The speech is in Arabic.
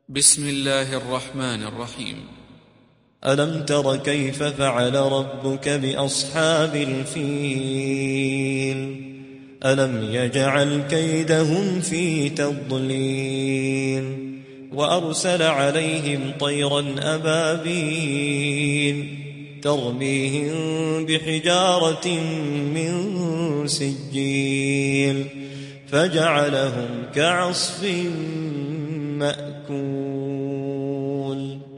بسم الله الرحمن الرحيم. ألم تر كيف فعل ربك بأصحاب الفيل ألم يجعل كيدهم في تضليل وأرسل عليهم طيرا أبابيل ترميهم بحجارة من سجيل فجعلهم كعصف مأكول.